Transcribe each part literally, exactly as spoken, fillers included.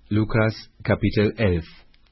Lukas Kapitel elf.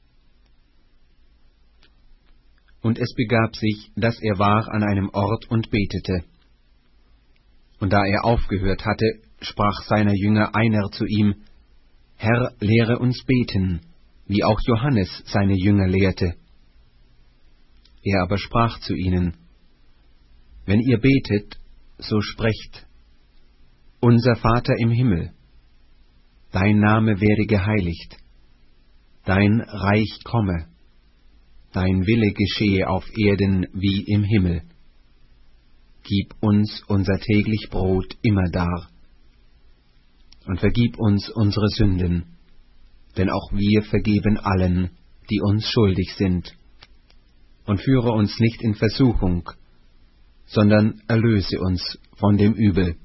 Und es begab sich, dass er war an einem Ort und betete. Und da er aufgehört hatte, sprach seiner Jünger einer zu ihm: Herr, lehre uns beten, wie auch Johannes seine Jünger lehrte. Er aber sprach zu ihnen: Wenn ihr betet, so sprecht: Unser Vater im Himmel, dein Name werde geheiligt, dein Reich komme, dein Wille geschehe auf Erden wie im Himmel. Gib uns unser täglich Brot immerdar. Und vergib uns unsere Sünden, denn auch wir vergeben allen, die uns schuldig sind. Und führe uns nicht in Versuchung, sondern erlöse uns von dem Übel.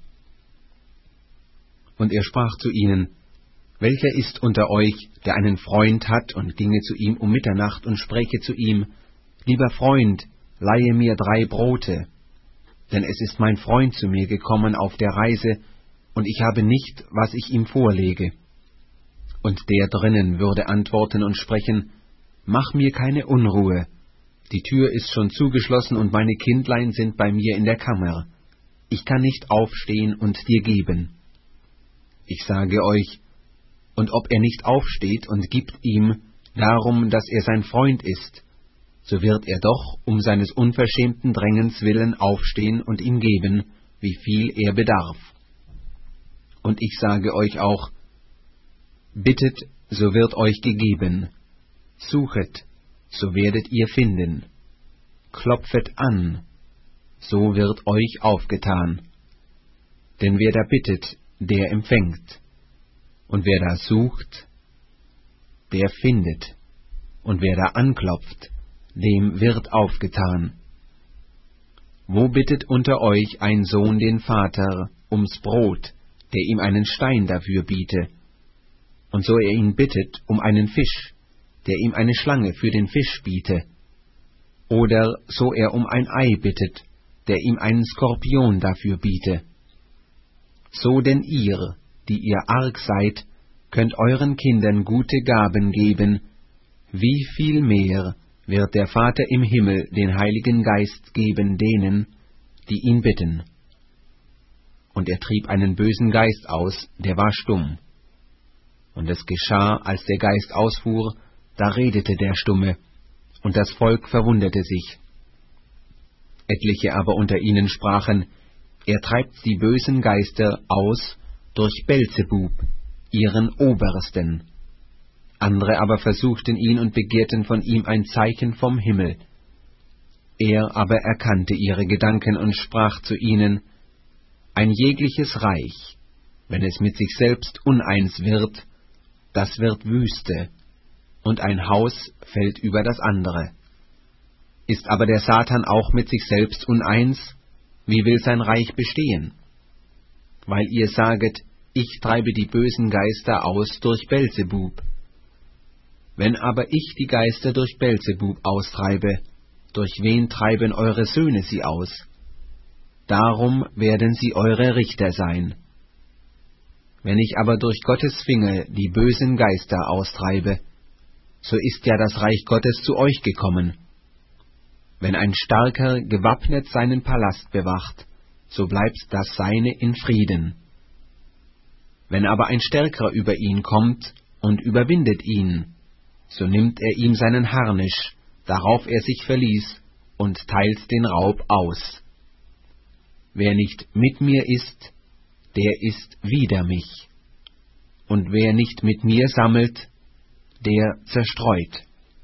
Und er sprach zu ihnen: Welcher ist unter euch, der einen Freund hat und ginge zu ihm um Mitternacht und spräche zu ihm: Lieber Freund, leihe mir drei Brote, denn es ist mein Freund zu mir gekommen auf der Reise, und ich habe nicht, was ich ihm vorlege. Und der drinnen würde antworten und sprechen: Mach mir keine Unruhe, die Tür ist schon zugeschlossen und meine Kindlein sind bei mir in der Kammer. Ich kann nicht aufstehen und dir geben. Ich sage euch, und ob er nicht aufsteht und gibt ihm, darum, dass er sein Freund ist, so wird er doch um seines unverschämten Drängens willen aufstehen und ihm geben, wie viel er bedarf. Und ich sage euch auch: Bittet, so wird euch gegeben; suchet, so werdet ihr finden; klopfet an, so wird euch aufgetan. Denn wer da bittet, der empfängt; und wer da sucht, der findet; und wer da anklopft, dem wird aufgetan. Wo bittet unter euch ein Sohn den Vater ums Brot, der ihm einen Stein dafür biete? Und so er ihn bittet um einen Fisch, der ihm eine Schlange für den Fisch biete? Oder so er um ein Ei bittet, der ihm einen Skorpion dafür biete? So denn ihr, die ihr arg seid, könnt euren Kindern gute Gaben geben, wie viel mehr wird der Vater im Himmel den Heiligen Geist geben denen, die ihn bitten. Und er trieb einen bösen Geist aus, der war stumm. Und es geschah, als der Geist ausfuhr, da redete der Stumme, und das Volk verwunderte sich. Etliche aber unter ihnen sprachen: Er treibt die bösen Geister aus durch Belzebub, ihren Obersten. Andere aber versuchten ihn und begehrten von ihm ein Zeichen vom Himmel. Er aber erkannte ihre Gedanken und sprach zu ihnen: Ein jegliches Reich, wenn es mit sich selbst uneins wird, das wird Wüste, und ein Haus fällt über das andere. Ist aber der Satan auch mit sich selbst uneins, wie will sein Reich bestehen? Weil ihr saget, ich treibe die bösen Geister aus durch Belzebub. Wenn aber ich die Geister durch Belzebub austreibe, durch wen treiben eure Söhne sie aus? Darum werden sie eure Richter sein. Wenn ich aber durch Gottes Finger die bösen Geister austreibe, so ist ja das Reich Gottes zu euch gekommen. Wenn ein Starker gewappnet seinen Palast bewacht, so bleibt das Seine in Frieden. Wenn aber ein Stärkerer über ihn kommt und überwindet ihn, so nimmt er ihm seinen Harnisch, darauf er sich verließ, und teilt den Raub aus. Wer nicht mit mir ist, der ist wider mich. Und wer nicht mit mir sammelt, der zerstreut.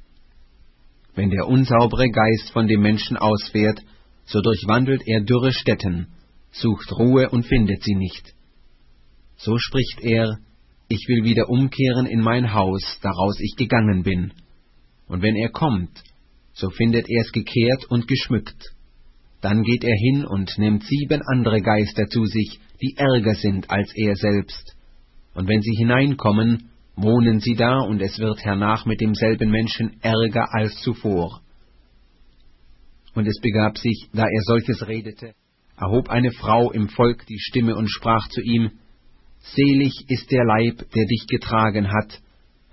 Wenn der unsaubere Geist von dem Menschen ausfährt, so durchwandelt er dürre Stätten, sucht Ruhe und findet sie nicht. So spricht er: Ich will wieder umkehren in mein Haus, daraus ich gegangen bin. Und wenn er kommt, so findet er es gekehrt und geschmückt. Dann geht er hin und nimmt sieben andere Geister zu sich, die ärger sind als er selbst. Und wenn sie hineinkommen, wohnen sie da, und es wird hernach mit demselben Menschen ärger als zuvor. Und es begab sich, da er solches redete, erhob eine Frau im Volk die Stimme und sprach zu ihm: Selig ist der Leib, der dich getragen hat,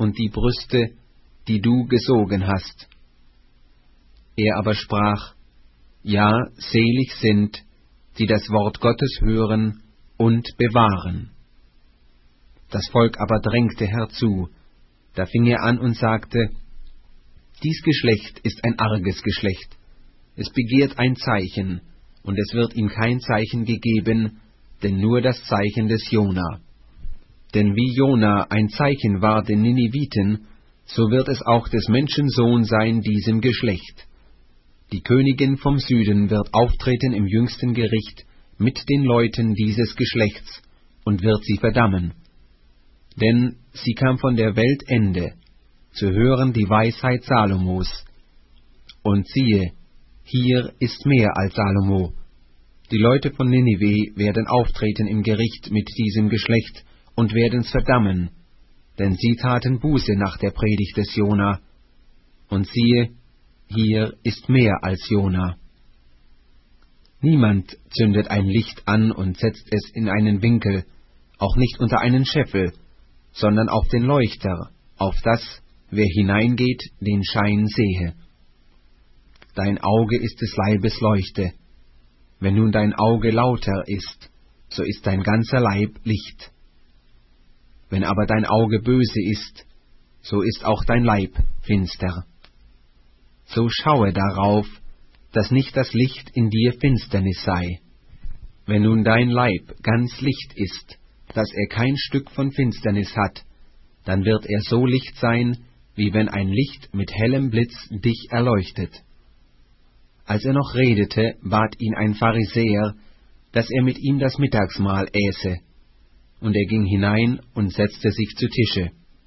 und die Brüste, die du gesogen hast. Er aber sprach, ja, selig sind, die das Wort Gottes hören und bewahren. Das Volk aber drängte herzu. Da fing er an und sagte, dies Geschlecht ist ein arges Geschlecht. Es begehrt ein Zeichen, und es wird ihm kein Zeichen gegeben, denn nur das Zeichen des Jona. Denn wie Jona ein Zeichen war den Niniviten, so wird es auch des Menschensohn sein diesem Geschlecht. Die Königin vom Süden wird auftreten im jüngsten Gericht mit den Leuten dieses Geschlechts und wird sie verdammen. Denn sie kam von der Weltende, zu hören die Weisheit Salomos. Und siehe, hier ist mehr als Salomo. Die Leute von Ninive werden auftreten im Gericht mit diesem Geschlecht und werden's verdammen, denn sie taten Buße nach der Predigt des Jona. Und siehe, hier ist mehr als Jona. Niemand zündet ein Licht an und setzt es in einen Winkel, auch nicht unter einen Scheffel, sondern auf den Leuchter, auf das, wer hineingeht, den Schein sehe. Dein Auge ist des Leibes Leuchte. Wenn nun dein Auge lauter ist, so ist dein ganzer Leib Licht. Wenn aber dein Auge böse ist, so ist auch dein Leib finster. So schaue darauf, dass nicht das Licht in dir Finsternis sei. Wenn nun dein Leib ganz Licht ist, dass er kein Stück von Finsternis hat, dann wird er so Licht sein, wie wenn ein Licht mit hellem Blitz dich erleuchtet. Als er noch redete, bat ihn ein Pharisäer, dass er mit ihm das Mittagsmahl äße, und er ging hinein und setzte sich zu Tische.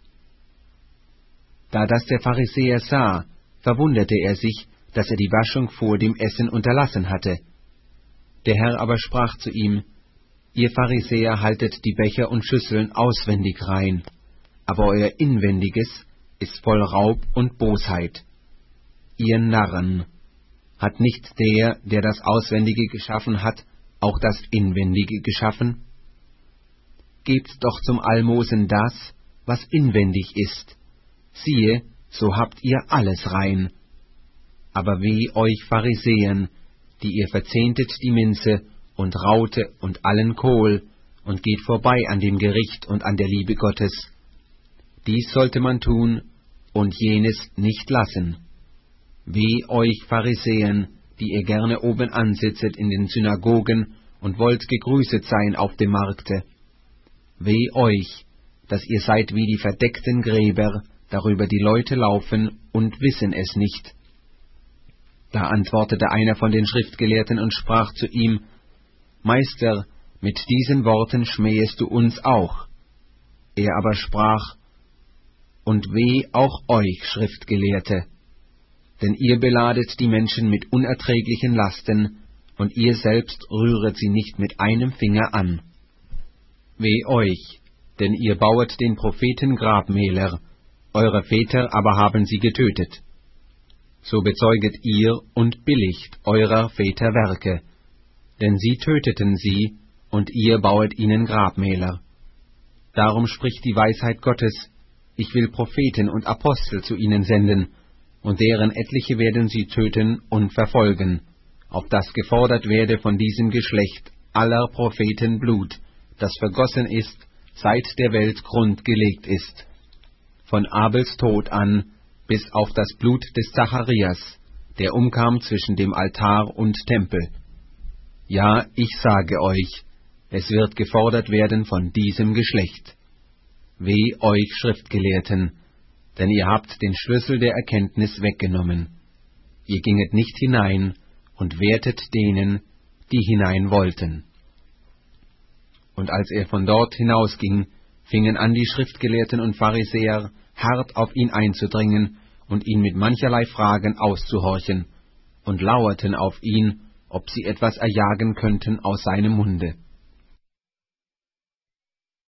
Da das der Pharisäer sah, verwunderte er sich, dass er die Waschung vor dem Essen unterlassen hatte. Der Herr aber sprach zu ihm, ihr Pharisäer haltet die Becher und Schüsseln auswendig rein, aber euer Inwendiges ist voll Raub und Bosheit. Ihr Narren! Hat nicht der, der das Auswendige geschaffen hat, auch das Inwendige geschaffen? Gebt doch zum Almosen das, was inwendig ist. Siehe, so habt ihr alles rein. Aber weh euch Pharisäern, die ihr verzehntet die Minze und Raute und allen Kohl und geht vorbei an dem Gericht und an der Liebe Gottes. Dies sollte man tun und jenes nicht lassen. Weh euch Pharisäern, die ihr gerne oben ansitzet in den Synagogen und wollt gegrüßet sein auf dem Markte. Weh euch, dass ihr seid wie die verdeckten Gräber, darüber die Leute laufen und wissen es nicht. Da antwortete einer von den Schriftgelehrten und sprach zu ihm, Meister, mit diesen Worten schmähest du uns auch. Er aber sprach, und weh auch euch, Schriftgelehrte, denn ihr beladet die Menschen mit unerträglichen Lasten, und ihr selbst rühret sie nicht mit einem Finger an. Weh euch, denn ihr bauet den Propheten Grabmäler, eure Väter aber haben sie getötet. So bezeuget ihr und billigt eurer Väter Werke, denn sie töteten sie, und ihr bauet ihnen Grabmäler. Darum spricht die Weisheit Gottes, ich will Propheten und Apostel zu ihnen senden, und deren etliche werden sie töten und verfolgen, auf das gefordert werde von diesem Geschlecht aller Propheten Blut, das vergossen ist, seit der Welt Grund gelegt ist, von Abels Tod an bis auf das Blut des Zacharias, der umkam zwischen dem Altar und Tempel. Ja, ich sage euch, es wird gefordert werden von diesem Geschlecht. Weh euch Schriftgelehrten, denn ihr habt den Schlüssel der Erkenntnis weggenommen. Ihr ginget nicht hinein und wehrtet denen, die hinein wollten. Und als er von dort hinausging, fingen an die Schriftgelehrten und Pharisäer hart auf ihn einzudringen und ihn mit mancherlei Fragen auszuhorchen, und lauerten auf ihn, ob sie etwas erjagen könnten aus seinem Munde.